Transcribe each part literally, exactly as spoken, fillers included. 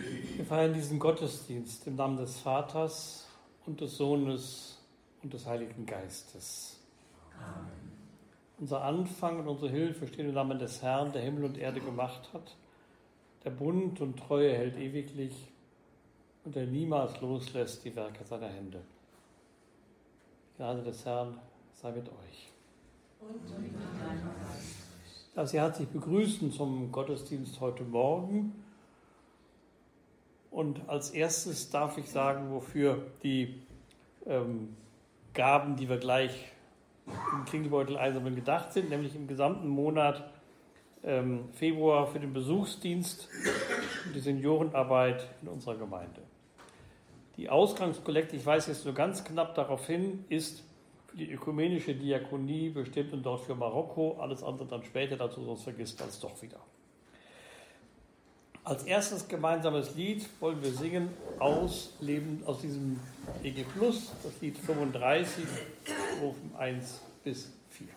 Wir feiern diesen Gottesdienst im Namen des Vaters und des Sohnes und des Heiligen Geistes. Amen. Unser Anfang und unsere Hilfe stehen im Namen des Herrn, der Himmel und Erde gemacht hat, der Bund und Treue hält ewiglich und der niemals loslässt die Werke seiner Hände. Die Gnade des Herrn sei mit euch. Und mit deinem Geist. Ich darf Sie herzlich begrüßen zum Gottesdienst heute Morgen. Und als erstes darf ich sagen, wofür die ähm, Gaben, die wir gleich im Klingelbeutel einsammeln, gedacht sind, nämlich im gesamten Monat ähm, Februar für den Besuchsdienst und die Seniorenarbeit in unserer Gemeinde. Die Ausgangskollekte, ich weise jetzt nur ganz knapp darauf hin, ist für die ökumenische Diakonie bestimmt und dort für Marokko, alles andere dann später dazu, sonst vergisst man es doch wieder. Als erstes gemeinsames Lied wollen wir singen aus, Leben, aus diesem E G Plus, das Lied fünfunddreißig, Strophen eins bis vier.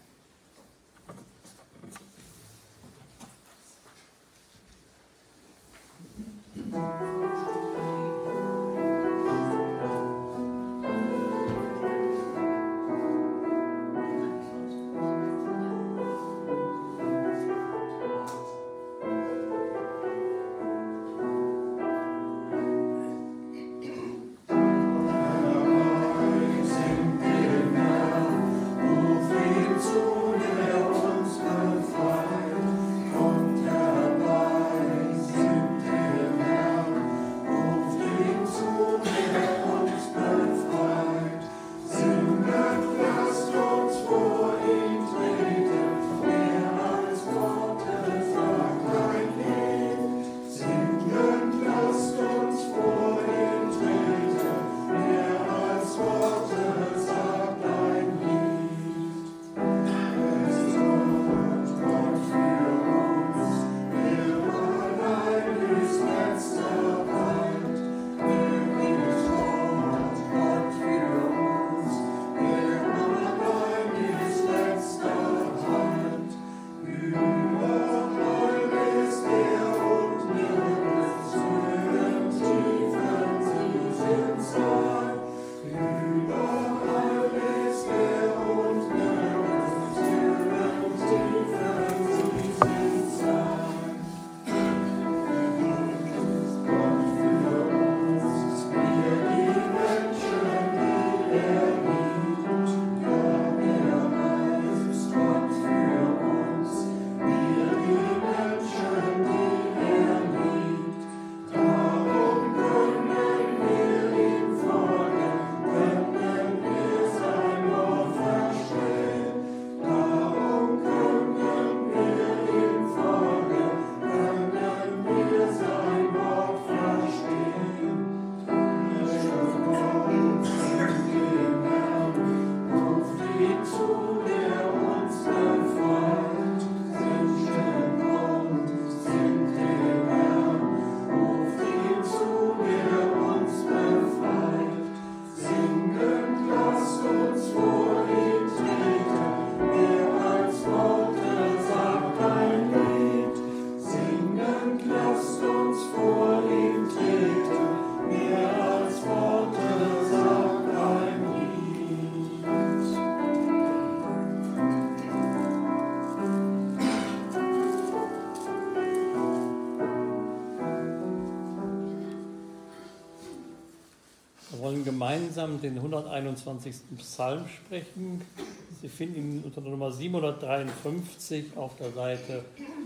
Wir wollen gemeinsam den hunderteinundzwanzigsten Psalm sprechen. Sie finden ihn unter der Nummer siebenhundertdreiundfünfzig auf der Seite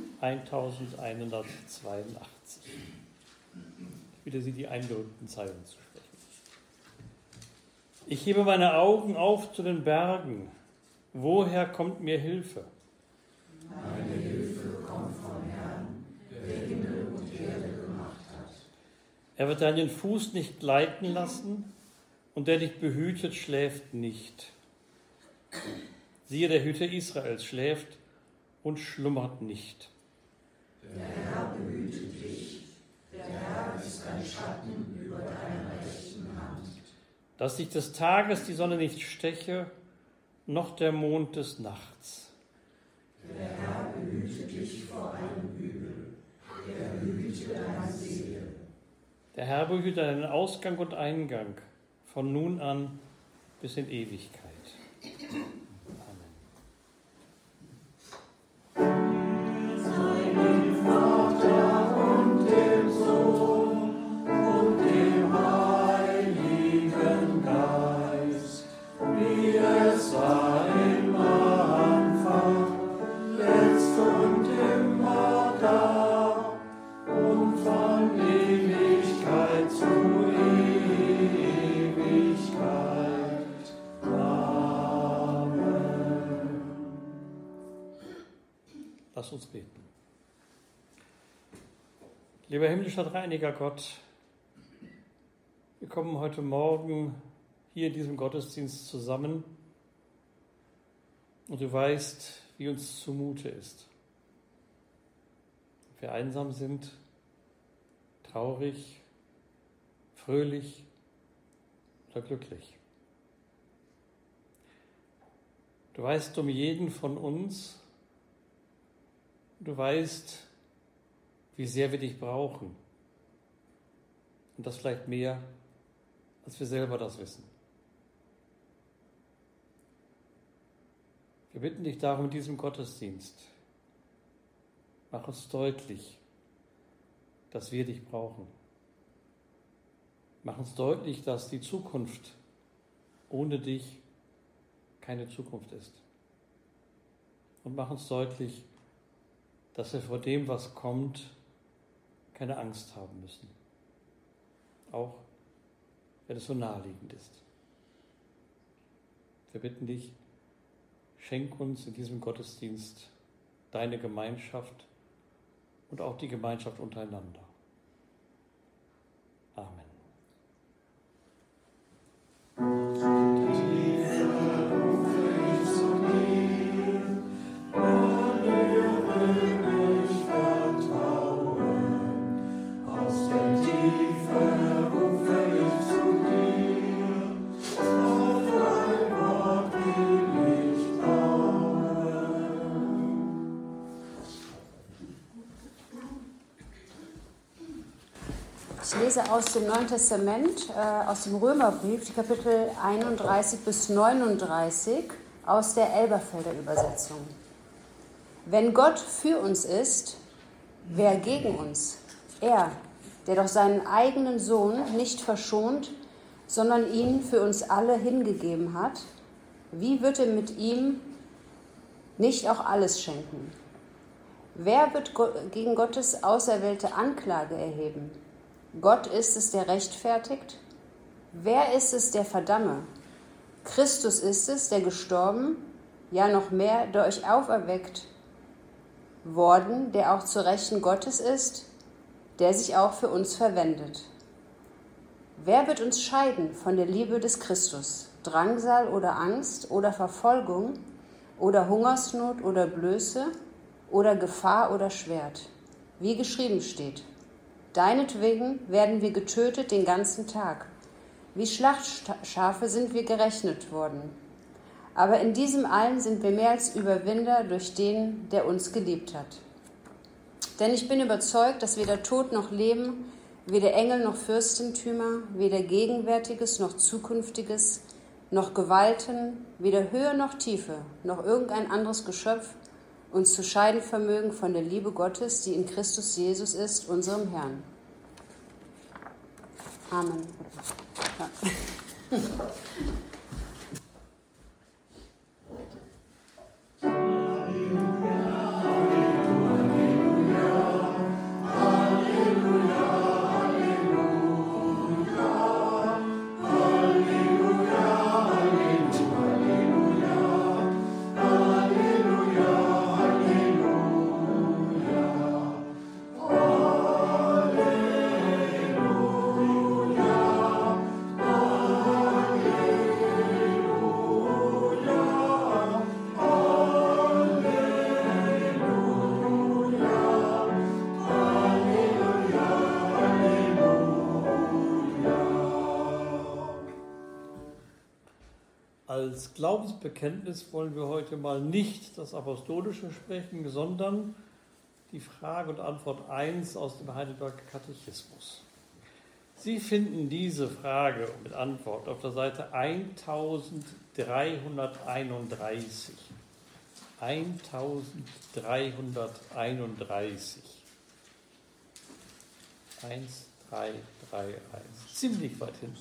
elfhundertzweiundachtzig. Ich bitte Sie, die eingerückten Zeilen zu sprechen. Ich hebe meine Augen auf zu den Bergen. Woher kommt mir Hilfe? Meine Hilfe kommt vom Herrn, der Himmel und Erde gemacht hat. Er wird deinen Fuß nicht gleiten lassen, und der dich behütet, schläft nicht. Siehe, der Hüter Israels schläft und schlummert nicht. Der Herr behütet dich, der Herr ist ein Schatten über deiner rechten Hand. Dass dich des Tages die Sonne nicht steche, noch der Mond des Nachts. Der Herr behüte dich vor allem Übel, er behüte deine Seele. Der Herr behüte deinen Ausgang und Eingang von nun an bis in Ewigkeit. Lass uns beten. Lieber himmlischer dreieiniger Gott, wir kommen heute Morgen hier in diesem Gottesdienst zusammen und du weißt, wie uns zumute ist. Ob wir einsam sind, traurig, fröhlich oder glücklich. Du weißt um jeden von uns. Du weißt, wie sehr wir dich brauchen. Und das vielleicht mehr, als wir selber das wissen. Wir bitten dich darum in diesem Gottesdienst, mach uns deutlich, dass wir dich brauchen. Mach uns deutlich, dass die Zukunft ohne dich keine Zukunft ist. Und mach uns deutlich, dass wir vor dem, was kommt, keine Angst haben müssen. Auch wenn es so naheliegend ist. Wir bitten dich, schenk uns in diesem Gottesdienst deine Gemeinschaft und auch die Gemeinschaft untereinander. Amen. Ich lese aus dem Neuen Testament, äh, aus dem Römerbrief, die Kapitel einunddreißig bis neununddreißig, aus der Elberfelder Übersetzung. Wenn Gott für uns ist, wer gegen uns? Er, der doch seinen eigenen Sohn nicht verschont, sondern ihn für uns alle hingegeben hat, wie wird er mit ihm nicht auch alles schenken? Wer wird gegen Gottes auserwählte Anklage erheben? Gott ist es, der rechtfertigt. Wer ist es, der verdamme? Christus ist es, der gestorben, ja noch mehr, der euch auferweckt worden, der auch zur Rechten Gottes ist, der sich auch für uns verwendet. Wer wird uns scheiden von der Liebe des Christus? Drangsal oder Angst oder Verfolgung oder Hungersnot oder Blöße oder Gefahr oder Schwert? Wie geschrieben steht: Deinetwegen werden wir getötet den ganzen Tag. Wie Schlachtschafe sind wir gerechnet worden. Aber in diesem allen sind wir mehr als Überwinder durch den, der uns geliebt hat. Denn ich bin überzeugt, dass weder Tod noch Leben, weder Engel noch Fürstentümer, weder Gegenwärtiges noch Zukünftiges, noch Gewalten, weder Höhe noch Tiefe, noch irgendein anderes Geschöpf uns zu scheiden vermögen von der Liebe Gottes, die in Christus Jesus ist, unserem Herrn. Amen. Ja. Als Glaubensbekenntnis wollen wir heute mal nicht das Apostolische sprechen, sondern die Frage und Antwort eins aus dem Heidelberger Katechismus. Sie finden diese Frage mit Antwort auf der Seite eintausenddreihunderteinunddreißig. eintausenddreihunderteinunddreißig. eins, drei, drei, eins. Ziemlich weit hinten.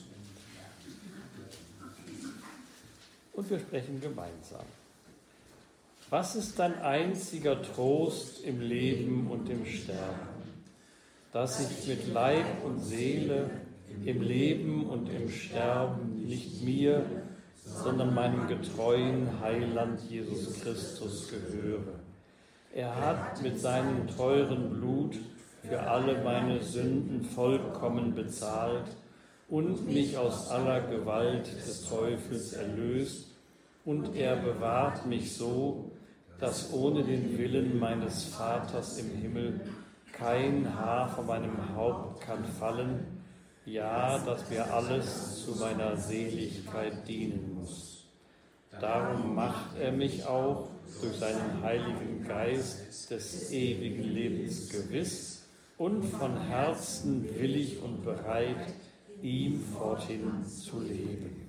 Und wir sprechen gemeinsam. Was ist dein einziger Trost im Leben und im Sterben? Dass ich mit Leib und Seele im Leben und im Sterben nicht mir, sondern meinem getreuen Heiland Jesus Christus gehöre. Er hat mit seinem teuren Blut für alle meine Sünden vollkommen bezahlt und mich aus aller Gewalt des Teufels erlöst, und er bewahrt mich so, dass ohne den Willen meines Vaters im Himmel kein Haar von meinem Haupt kann fallen, ja, dass mir alles zu meiner Seligkeit dienen muss. Darum macht er mich auch durch seinen Heiligen Geist des ewigen Lebens gewiss und von Herzen willig und bereit, ihm forthin zu leben.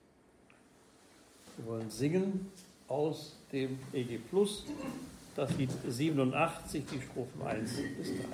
Wir wollen singen aus dem E G Plus, das Lied siebenundachtzig, die Strophen eins bis drei.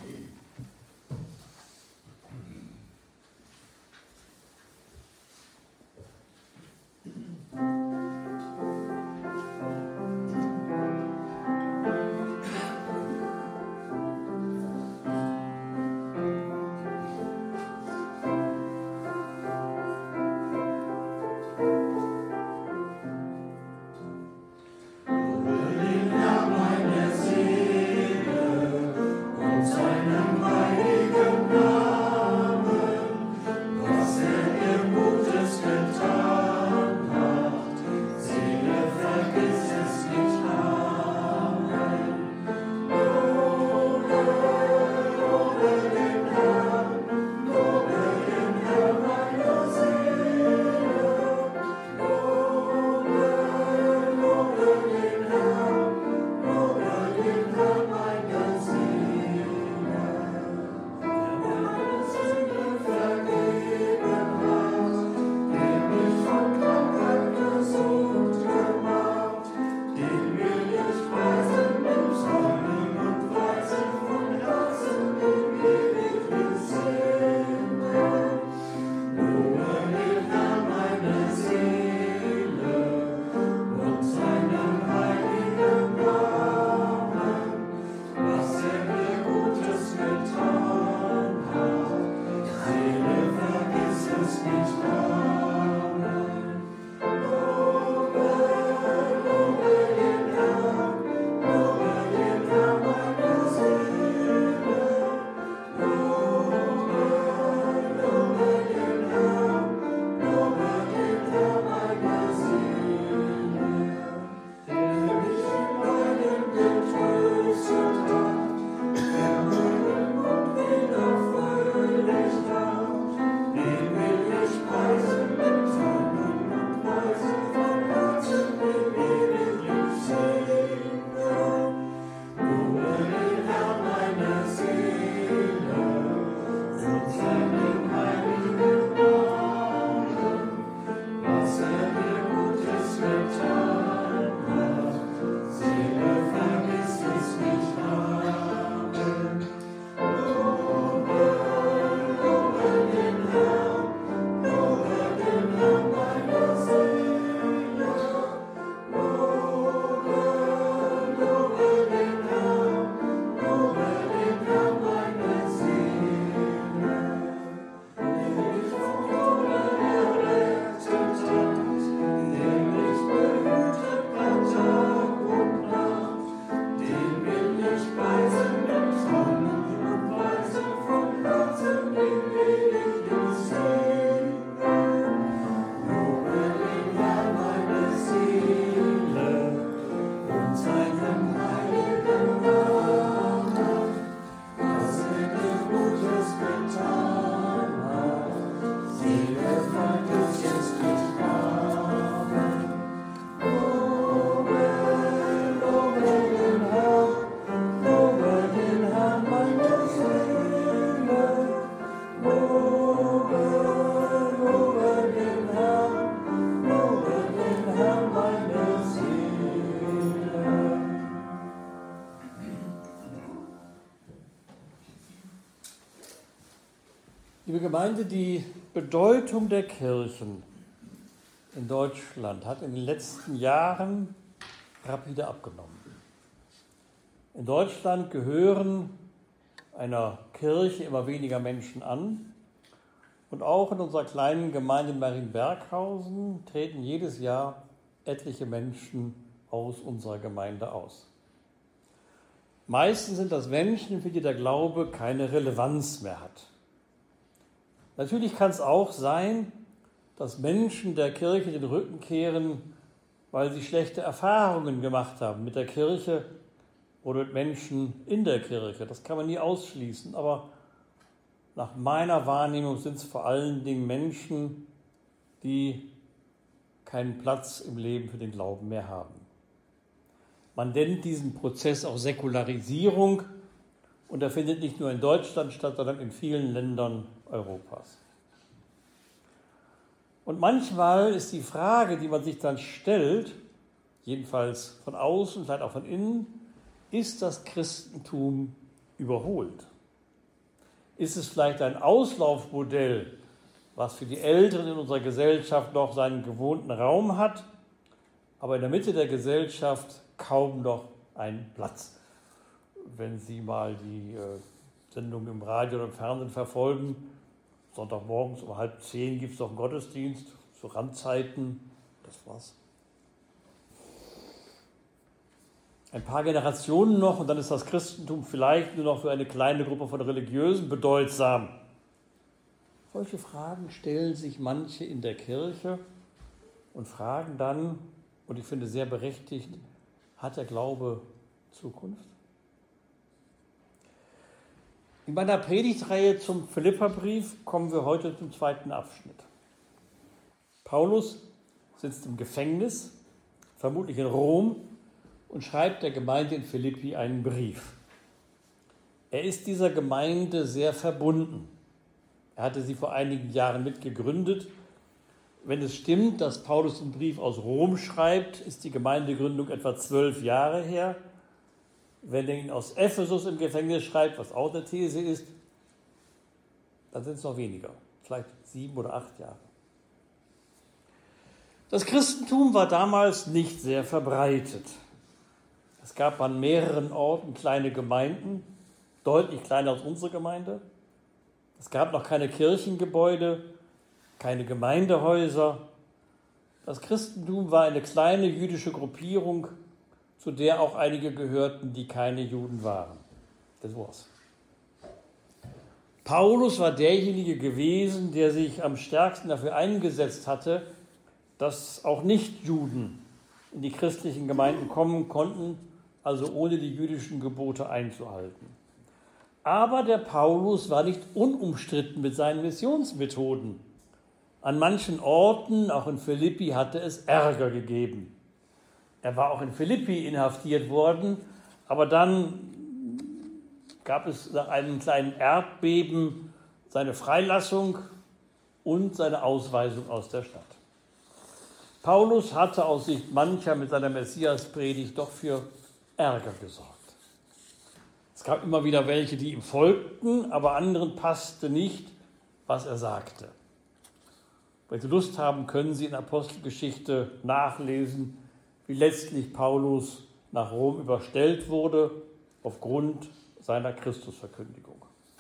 Meine Seele und seinem Liebe Gemeinde, die Bedeutung der Kirchen in Deutschland hat in den letzten Jahren rapide abgenommen. In Deutschland gehören einer Kirche immer weniger Menschen an und auch in unserer kleinen Gemeinde in Marienberghausen treten jedes Jahr etliche Menschen aus unserer Gemeinde aus. Meistens sind das Menschen, für die der Glaube keine Relevanz mehr hat. Natürlich kann es auch sein, dass Menschen der Kirche den Rücken kehren, weil sie schlechte Erfahrungen gemacht haben mit der Kirche oder mit Menschen in der Kirche. Das kann man nie ausschließen, aber nach meiner Wahrnehmung sind es vor allen Dingen Menschen, die keinen Platz im Leben für den Glauben mehr haben. Man nennt diesen Prozess auch Säkularisierung und er findet nicht nur in Deutschland statt, sondern in vielen Ländern Europas. Und manchmal ist die Frage, die man sich dann stellt, jedenfalls von außen, vielleicht auch von innen, ist das Christentum überholt? Ist es vielleicht ein Auslaufmodell, was für die Älteren in unserer Gesellschaft noch seinen gewohnten Raum hat, aber in der Mitte der Gesellschaft kaum noch einen Platz? Wenn Sie mal die äh, Sendung im Radio oder im Fernsehen verfolgen, Sonntagmorgens um halb zehn gibt es noch einen Gottesdienst, zu Randzeiten, das war's. Ein paar Generationen noch und dann ist das Christentum vielleicht nur noch für eine kleine Gruppe von Religiösen bedeutsam. Solche Fragen stellen sich manche in der Kirche und fragen dann, und ich finde sehr berechtigt, hat der Glaube Zukunft? In meiner Predigtreihe zum Philipperbrief kommen wir heute zum zweiten Abschnitt. Paulus sitzt im Gefängnis, vermutlich in Rom, und schreibt der Gemeinde in Philippi einen Brief. Er ist dieser Gemeinde sehr verbunden. Er hatte sie vor einigen Jahren mitgegründet. Wenn es stimmt, dass Paulus den Brief aus Rom schreibt, ist die Gemeindegründung etwa zwölf Jahre her. Wenn er ihn aus Ephesus im Gefängnis schreibt, was auch eine These ist, dann sind es noch weniger, vielleicht sieben oder acht Jahre. Das Christentum war damals nicht sehr verbreitet. Es gab an mehreren Orten kleine Gemeinden, deutlich kleiner als unsere Gemeinde. Es gab noch keine Kirchengebäude, keine Gemeindehäuser. Das Christentum war eine kleine jüdische Gruppierung, zu der auch einige gehörten, die keine Juden waren. Das war's. Paulus war derjenige gewesen, der sich am stärksten dafür eingesetzt hatte, dass auch Nichtjuden in die christlichen Gemeinden kommen konnten, also ohne die jüdischen Gebote einzuhalten. Aber der Paulus war nicht unumstritten mit seinen Missionsmethoden. An manchen Orten, auch in Philippi, hatte es Ärger gegeben. Er war auch in Philippi inhaftiert worden, aber dann gab es nach einem kleinen Erdbeben seine Freilassung und seine Ausweisung aus der Stadt. Paulus hatte aus Sicht mancher mit seiner Messiaspredigt doch für Ärger gesorgt. Es gab immer wieder welche, die ihm folgten, aber anderen passte nicht, was er sagte. Wenn Sie Lust haben, können Sie in Apostelgeschichte nachlesen, wie letztlich Paulus nach Rom überstellt wurde, aufgrund seiner Christusverkündigung.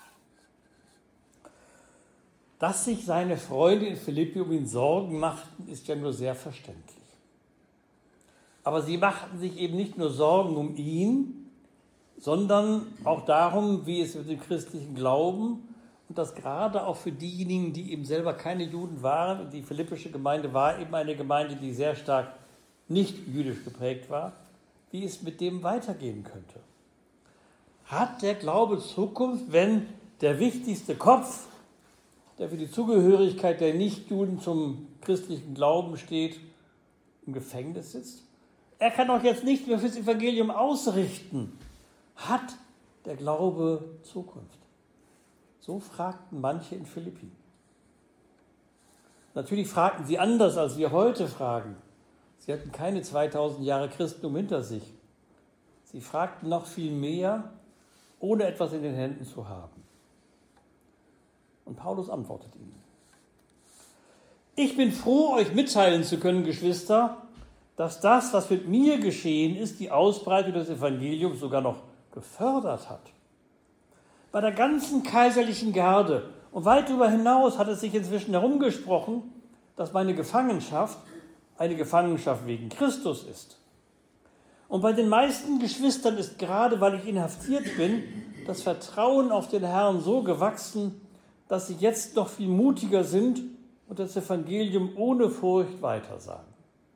Dass sich seine Freunde in Philippi um ihn Sorgen machten, ist ja nur sehr verständlich. Aber sie machten sich eben nicht nur Sorgen um ihn, sondern auch darum, wie es mit dem christlichen Glauben, und das gerade auch für diejenigen, die eben selber keine Juden waren, und die philippische Gemeinde war eben eine Gemeinde, die sehr stark nicht jüdisch geprägt war, wie es mit dem weitergehen könnte. Hat der Glaube Zukunft, wenn der wichtigste Kopf, der für die Zugehörigkeit der Nichtjuden zum christlichen Glauben steht, im Gefängnis sitzt? Er kann doch jetzt nicht mehr fürs Evangelium ausrichten. Hat der Glaube Zukunft? So fragten manche in Philippi. Natürlich fragten sie anders, als wir heute fragen. Sie hatten keine zweitausend Jahre Christentum hinter sich. Sie fragten noch viel mehr, ohne etwas in den Händen zu haben. Und Paulus antwortet ihnen: Ich bin froh, euch mitteilen zu können, Geschwister, dass das, was mit mir geschehen ist, die Ausbreitung des Evangeliums sogar noch gefördert hat. Bei der ganzen kaiserlichen Garde und weit darüber hinaus hat es sich inzwischen herumgesprochen, dass meine Gefangenschaft eine Gefangenschaft wegen Christus ist. Und bei den meisten Geschwistern ist gerade, weil ich inhaftiert bin, das Vertrauen auf den Herrn so gewachsen, dass sie jetzt noch viel mutiger sind und das Evangelium ohne Furcht weitersagen.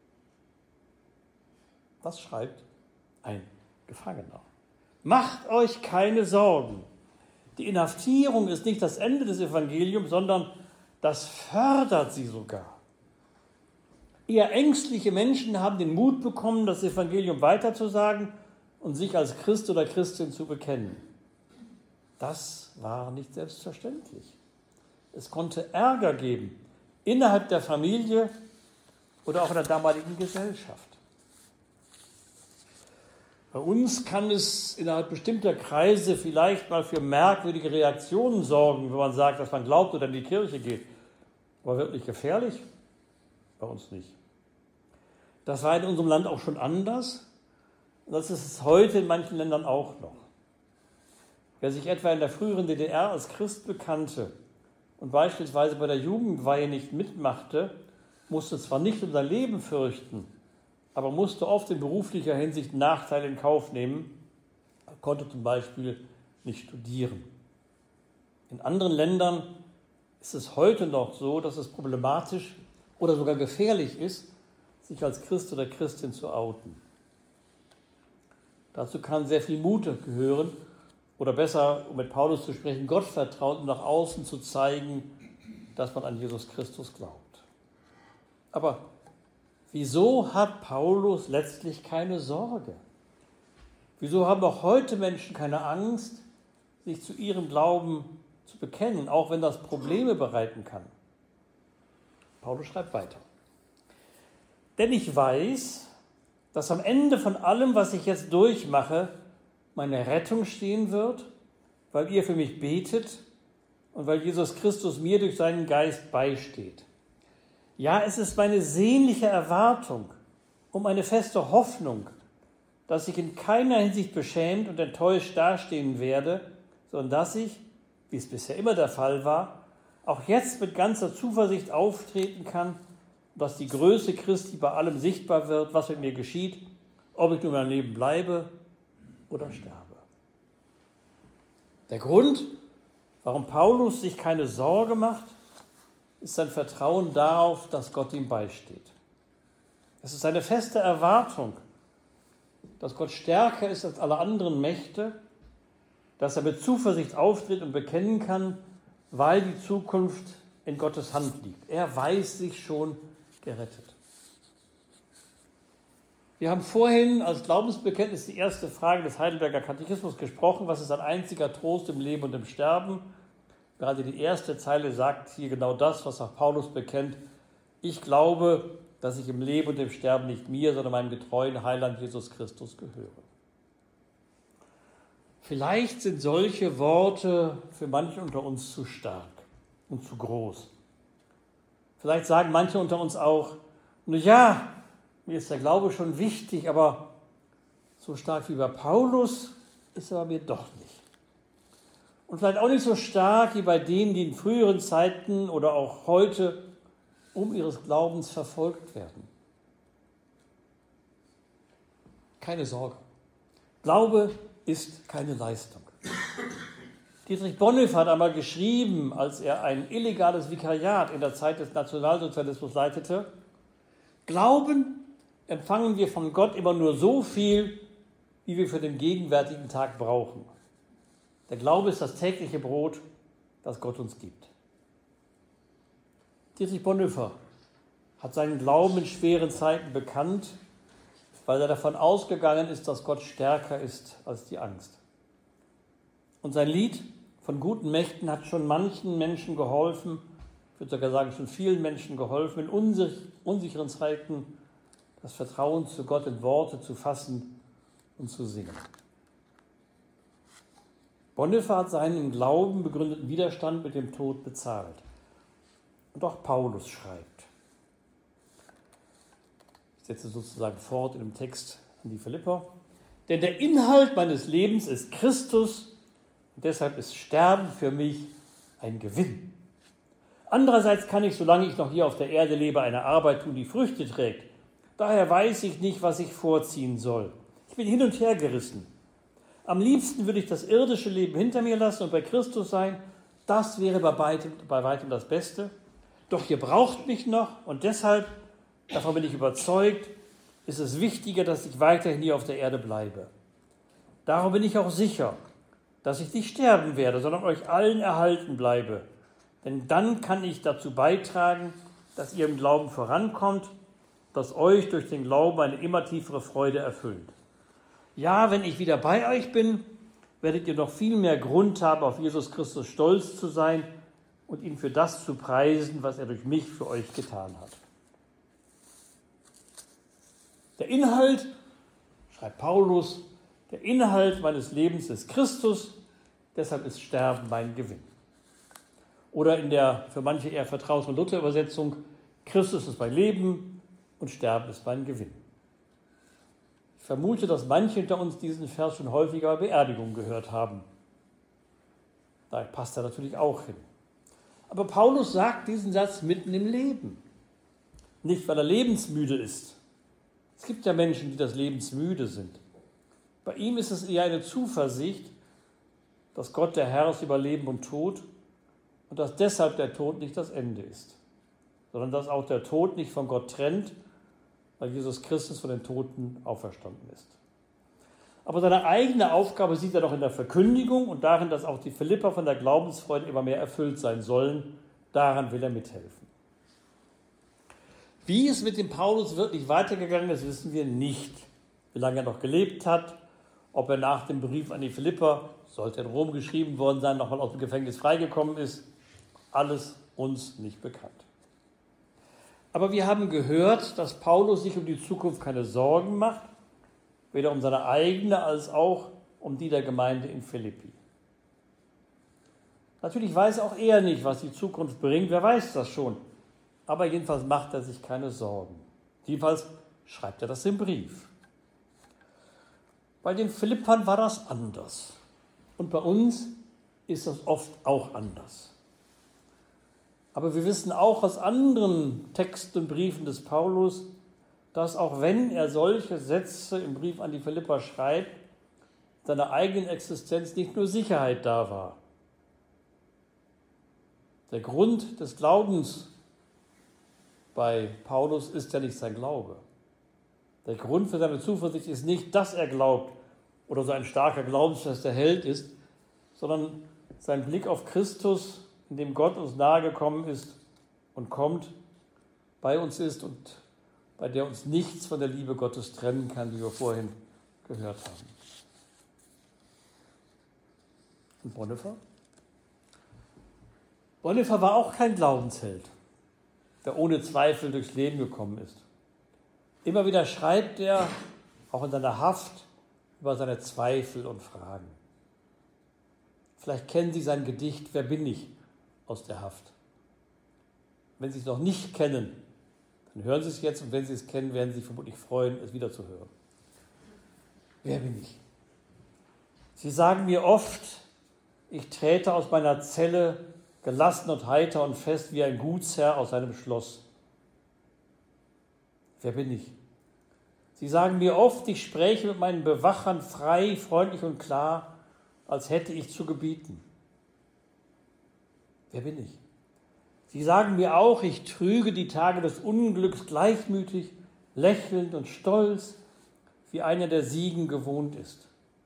Was schreibt ein Gefangener? Macht euch keine Sorgen. Die Inhaftierung ist nicht das Ende des Evangeliums, sondern das fördert sie sogar. Eher ängstliche Menschen haben den Mut bekommen, das Evangelium weiterzusagen und sich als Christ oder Christin zu bekennen. Das war nicht selbstverständlich. Es konnte Ärger geben, innerhalb der Familie oder auch in der damaligen Gesellschaft. Bei uns kann es innerhalb bestimmter Kreise vielleicht mal für merkwürdige Reaktionen sorgen, wenn man sagt, dass man glaubt oder in die Kirche geht. Aber wirklich gefährlich? Bei uns nicht. Das war in unserem Land auch schon anders. Und das ist es heute in manchen Ländern auch noch. Wer sich etwa in der früheren D D R als Christ bekannte und beispielsweise bei der Jugendweihe nicht mitmachte, musste zwar nicht um sein Leben fürchten, aber musste oft in beruflicher Hinsicht Nachteile in Kauf nehmen. Er konnte zum Beispiel nicht studieren. In anderen Ländern ist es heute noch so, dass es problematisch oder sogar gefährlich ist, sich als Christ oder Christin zu outen. Dazu kann sehr viel Mut gehören, oder besser, um mit Paulus zu sprechen, Gottvertrauen, um nach außen zu zeigen, dass man an Jesus Christus glaubt. Aber wieso hat Paulus letztlich keine Sorge? Wieso haben auch heute Menschen keine Angst, sich zu ihrem Glauben zu bekennen, auch wenn das Probleme bereiten kann? Paulus schreibt weiter. Denn ich weiß, dass am Ende von allem, was ich jetzt durchmache, meine Rettung stehen wird, weil ihr für mich betet und weil Jesus Christus mir durch seinen Geist beisteht. Ja, es ist meine sehnliche Erwartung und meine feste Hoffnung, dass ich in keiner Hinsicht beschämt und enttäuscht dastehen werde, sondern dass ich, wie es bisher immer der Fall war, auch jetzt mit ganzer Zuversicht auftreten kann, dass die Größe Christi bei allem sichtbar wird, was mit mir geschieht, ob ich nun mein Leben bleibe oder sterbe. Der Grund, warum Paulus sich keine Sorge macht, ist sein Vertrauen darauf, dass Gott ihm beisteht. Es ist eine feste Erwartung, dass Gott stärker ist als alle anderen Mächte, dass er mit Zuversicht auftritt und bekennen kann, weil die Zukunft in Gottes Hand liegt. Er weiß sich schon gerettet. Wir haben vorhin als Glaubensbekenntnis die erste Frage des Heidelberger Katechismus gesprochen. Was ist ein einziger Trost im Leben und im Sterben? Gerade die erste Zeile sagt hier genau das, was auch Paulus bekennt. Ich glaube, dass ich im Leben und im Sterben nicht mir, sondern meinem getreuen Heiland Jesus Christus gehöre. Vielleicht sind solche Worte für manche unter uns zu stark und zu groß. Vielleicht sagen manche unter uns auch, na ja, mir ist der Glaube schon wichtig, aber so stark wie bei Paulus ist er bei mir doch nicht. Und vielleicht auch nicht so stark wie bei denen, die in früheren Zeiten oder auch heute um ihres Glaubens verfolgt werden. Keine Sorge. Glaube ist keine Leistung. Dietrich Bonhoeffer hat einmal geschrieben, als er ein illegales Vikariat in der Zeit des Nationalsozialismus leitete, Glauben empfangen wir von Gott immer nur so viel, wie wir für den gegenwärtigen Tag brauchen. Der Glaube ist das tägliche Brot, das Gott uns gibt. Dietrich Bonhoeffer hat seinen Glauben in schweren Zeiten bekannt, weil er davon ausgegangen ist, dass Gott stärker ist als die Angst. Und sein Lied von guten Mächten hat schon manchen Menschen geholfen, ich würde sogar sagen, schon vielen Menschen geholfen, in unsicheren Zeiten das Vertrauen zu Gott in Worte zu fassen und zu singen. Bonhoeffer hat seinen im Glauben begründeten Widerstand mit dem Tod bezahlt. Und auch Paulus schreibt. Ich setze sozusagen fort in dem Text an die Philipper. Denn der Inhalt meines Lebens ist Christus und deshalb ist Sterben für mich ein Gewinn. Andererseits kann ich, solange ich noch hier auf der Erde lebe, eine Arbeit tun, die Früchte trägt. Daher weiß ich nicht, was ich vorziehen soll. Ich bin hin und her gerissen. Am liebsten würde ich das irdische Leben hinter mir lassen und bei Christus sein. Das wäre bei weitem, bei weitem das Beste. Doch ihr braucht mich noch und deshalb, davon bin ich überzeugt, ist es wichtiger, dass ich weiterhin hier auf der Erde bleibe. Darum bin ich auch sicher, dass ich nicht sterben werde, sondern euch allen erhalten bleibe. Denn dann kann ich dazu beitragen, dass ihr im Glauben vorankommt, dass euch durch den Glauben eine immer tiefere Freude erfüllt. Ja, wenn ich wieder bei euch bin, werdet ihr noch viel mehr Grund haben, auf Jesus Christus stolz zu sein und ihn für das zu preisen, was er durch mich für euch getan hat. Der Inhalt, schreibt Paulus, der Inhalt meines Lebens ist Christus, deshalb ist Sterben mein Gewinn. Oder in der für manche eher vertrauten Luther-Übersetzung, Christus ist mein Leben und Sterben ist mein Gewinn. Ich vermute, dass manche unter uns diesen Vers schon häufiger bei Beerdigungen gehört haben. Da passt er natürlich auch hin. Aber Paulus sagt diesen Satz mitten im Leben. Nicht, weil er lebensmüde ist. Es gibt ja Menschen, die das lebensmüde sind. Bei ihm ist es eher eine Zuversicht, dass Gott der Herr ist über Leben und Tod und dass deshalb der Tod nicht das Ende ist, sondern dass auch der Tod nicht von Gott trennt, weil Jesus Christus von den Toten auferstanden ist. Aber seine eigene Aufgabe sieht er doch in der Verkündigung und darin, dass auch die Philipper von der Glaubensfreude immer mehr erfüllt sein sollen. Daran will er mithelfen. Wie es mit dem Paulus wirklich weitergegangen ist, wissen wir nicht. Wie lange er noch gelebt hat, ob er nach dem Brief an die Philipper, sollte in Rom geschrieben worden sein, nochmal aus dem Gefängnis freigekommen ist, alles uns nicht bekannt. Aber wir haben gehört, dass Paulus sich um die Zukunft keine Sorgen macht, weder um seine eigene als auch um die der Gemeinde in Philippi. Natürlich weiß auch er nicht, was die Zukunft bringt, wer weiß das schon. Aber jedenfalls macht er sich keine Sorgen. Jedenfalls schreibt er das im Brief. Bei den Philippern war das anders. Und bei uns ist das oft auch anders. Aber wir wissen auch aus anderen Texten und Briefen des Paulus, dass auch wenn er solche Sätze im Brief an die Philipper schreibt, seiner eigenen Existenz nicht nur Sicherheit da war. Der Grund des Glaubens bei Paulus ist ja nicht sein Glaube. Der Grund für seine Zuversicht ist nicht, dass er glaubt oder so ein starker glaubensfester Held ist, sondern sein Blick auf Christus, in dem Gott uns nahegekommen ist und kommt, bei uns ist und bei der uns nichts von der Liebe Gottes trennen kann, wie wir vorhin gehört haben. Und Bonhoeffer? Bonhoeffer war auch kein Glaubensheld, der ohne Zweifel durchs Leben gekommen ist. Immer wieder schreibt er, auch in seiner Haft, über seine Zweifel und Fragen. Vielleicht kennen Sie sein Gedicht »Wer bin ich?« aus der Haft. Wenn Sie es noch nicht kennen, dann hören Sie es jetzt und wenn Sie es kennen, werden Sie sich vermutlich freuen, es wieder zu hören. Wer bin ich? Sie sagen mir oft, ich träte aus meiner Zelle gelassen und heiter und fest wie ein Gutsherr aus seinem Schloss. Wer bin ich? Sie sagen mir oft, ich spräche mit meinen Bewachern frei, freundlich und klar, als hätte ich zu gebieten. Wer bin ich? Sie sagen mir auch, ich trüge die Tage des Unglücks gleichmütig, lächelnd und stolz, wie einer, der Siegen gewohnt ist.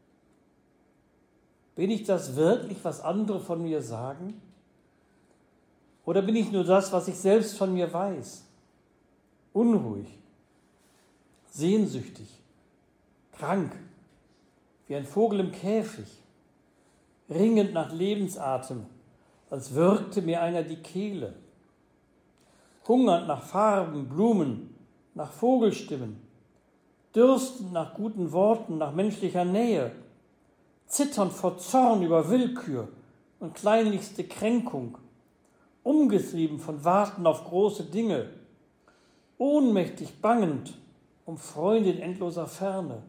Bin ich das wirklich, was andere von mir sagen? Oder bin ich nur das, was ich selbst von mir weiß? Unruhig, sehnsüchtig, krank, wie ein Vogel im Käfig, ringend nach Lebensatem, als würgte mir einer die Kehle, hungernd nach Farben, Blumen, nach Vogelstimmen, dürstend nach guten Worten, nach menschlicher Nähe, zitternd vor Zorn über Willkür und kleinlichste Kränkung, umgetrieben von Warten auf große Dinge, ohnmächtig bangend um Freunde in endloser Ferne,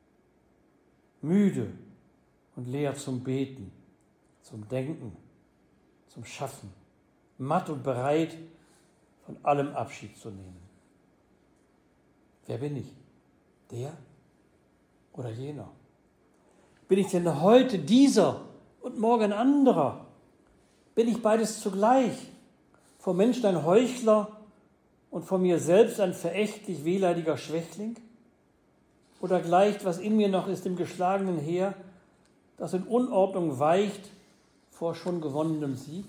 müde und leer zum Beten, zum Denken, zum Schaffen, matt und bereit, von allem Abschied zu nehmen. Wer bin ich? Der oder jener? Bin ich denn heute dieser und morgen ein anderer? Bin ich beides zugleich? Vor Menschen ein Heuchler und vor mir selbst ein verächtlich wehleidiger Schwächling? Oder gleicht, was in mir noch ist, dem geschlagenen Heer, das in Unordnung weicht vor schon gewonnenem Sieg?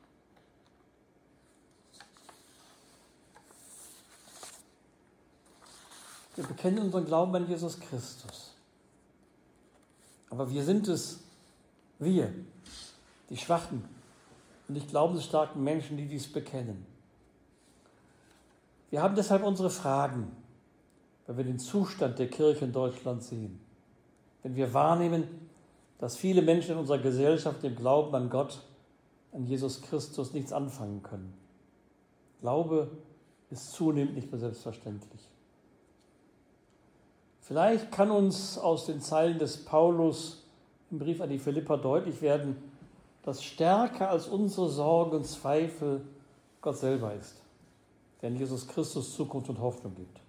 Wir bekennen unseren Glauben an Jesus Christus. Aber wir sind es, wir, die schwachen und nicht glaubensstarken Menschen, die dies bekennen. Wir haben deshalb unsere Fragen, wenn wir den Zustand der Kirche in Deutschland sehen. Wenn wir wahrnehmen, dass viele Menschen in unserer Gesellschaft dem Glauben an Gott, an Jesus Christus nichts anfangen können. Glaube ist zunehmend nicht mehr selbstverständlich. Vielleicht kann uns aus den Zeilen des Paulus im Brief an die Philipper deutlich werden, dass stärker als unsere Sorgen und Zweifel Gott selber ist, der in Jesus Christus Zukunft und Hoffnung gibt.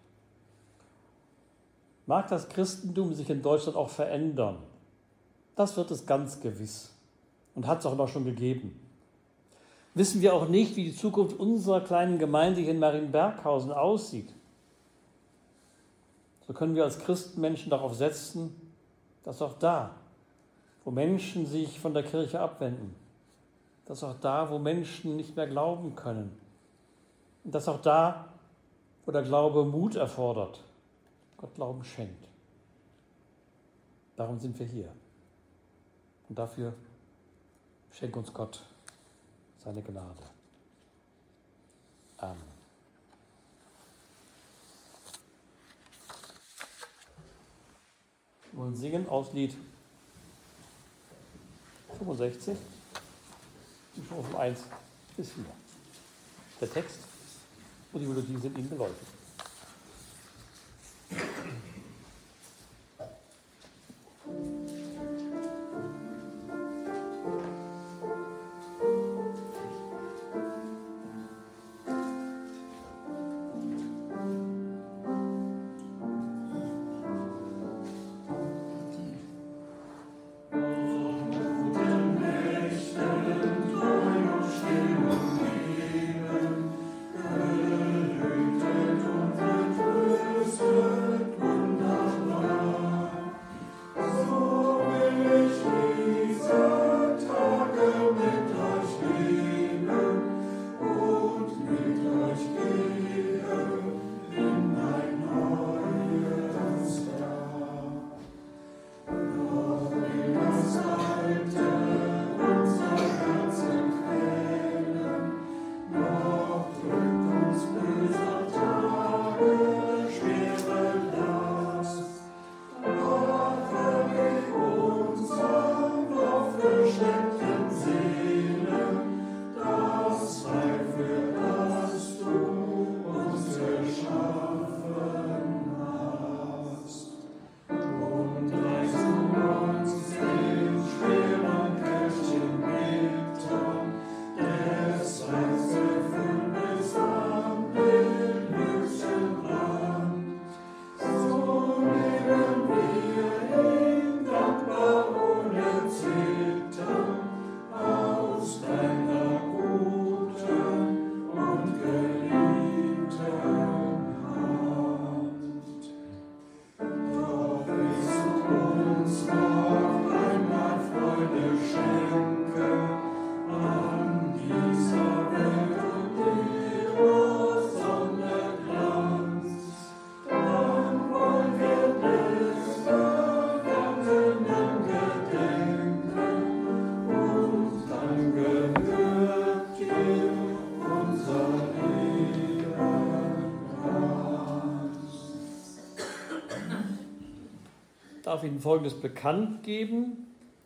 Mag das Christentum sich in Deutschland auch verändern? Das wird es ganz gewiss und hat es auch noch schon gegeben. Wissen wir auch nicht, wie die Zukunft unserer kleinen Gemeinde hier in Marienberghausen aussieht. So können wir als Christenmenschen darauf setzen, dass auch da, wo Menschen sich von der Kirche abwenden, dass auch da, wo Menschen nicht mehr glauben können, und dass auch da, wo der Glaube Mut erfordert, Gott Glauben schenkt. Darum sind wir hier. Und dafür schenkt uns Gott seine Gnade. Amen. Wir wollen singen aus Lied fünfundsechzig, die Strophen eins bis vier. Der Text und die Melodie sind Ihnen geläufig. Ich darf Ihnen Folgendes bekannt geben.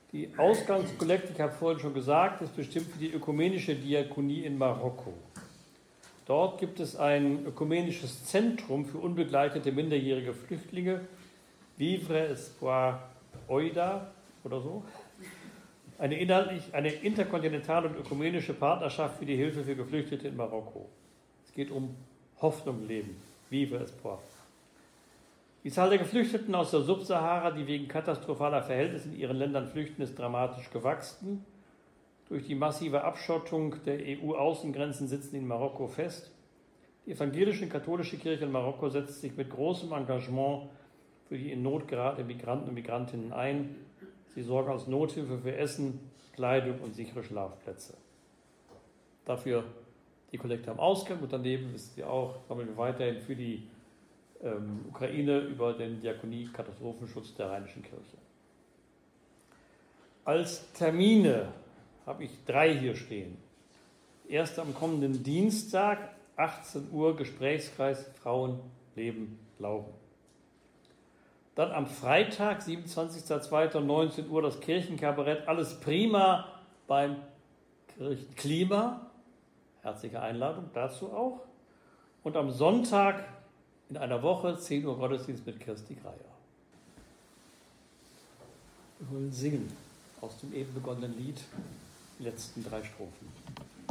Die Ausgangskollekte, ich habe vorhin schon gesagt, ist bestimmt für die ökumenische Diakonie in Marokko. Dort gibt es ein ökumenisches Zentrum für unbegleitete minderjährige Flüchtlinge, Vivre Espoir Oida oder so. Eine, inhaltlich, eine interkontinentale und ökumenische Partnerschaft für die Hilfe für Geflüchtete in Marokko. Es geht um Hoffnung leben, Vivre Espoir. Die Zahl der Geflüchteten aus der Subsahara, die wegen katastrophaler Verhältnisse in ihren Ländern flüchten, ist dramatisch gewachsen. Durch die massive Abschottung der E U-Außengrenzen sitzen in Marokko fest. Die evangelische und katholische Kirche in Marokko setzt sich mit großem Engagement für die in Not geratenen Migranten und Migrantinnen ein. Sie sorgen als Nothilfe für Essen, Kleidung und sichere Schlafplätze. Dafür die Kollekte am Ausgang und daneben, wisst ihr auch, sammeln wir weiterhin für die ähm, Ukraine über den Diakonie-Katastrophenschutz der Rheinischen Kirche. Als Termine habe ich drei hier stehen. Erst am kommenden Dienstag, achtzehn Uhr, Gesprächskreis Frauen, Leben, Glauben. Dann am Freitag, siebenundzwanzigster zweiter neunzehn Uhr, das Kirchenkabarett Alles prima beim Kirchenklima. Herzliche Einladung dazu auch. Und am Sonntag in einer Woche, zehn Uhr, Gottesdienst mit Kirsti Greier. Wir wollen singen aus dem eben begonnenen Lied, die letzten drei Strophen.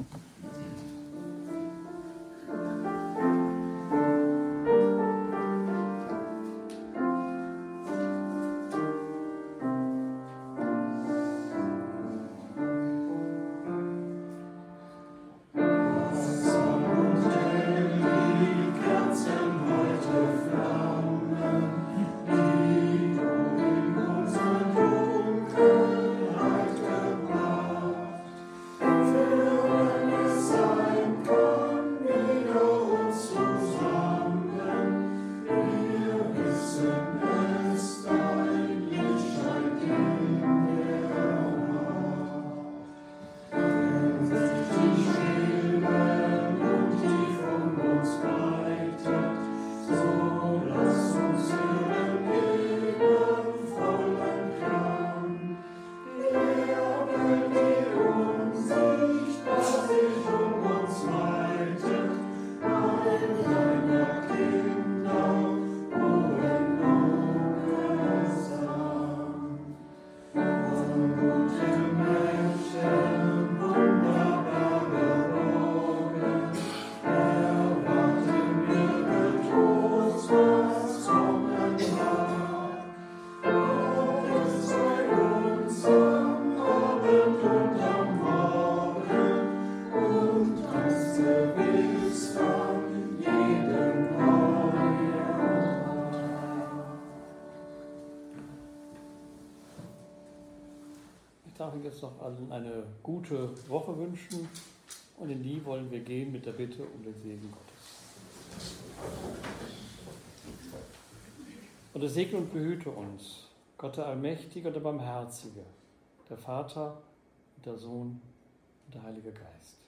Ich darf Ihnen jetzt noch allen eine gute Woche wünschen und in die wollen wir gehen mit der Bitte um den Segen Gottes. Und er segne und behüte uns, Gott der Allmächtige und der Barmherzige, der Vater, der Sohn und der Heilige Geist.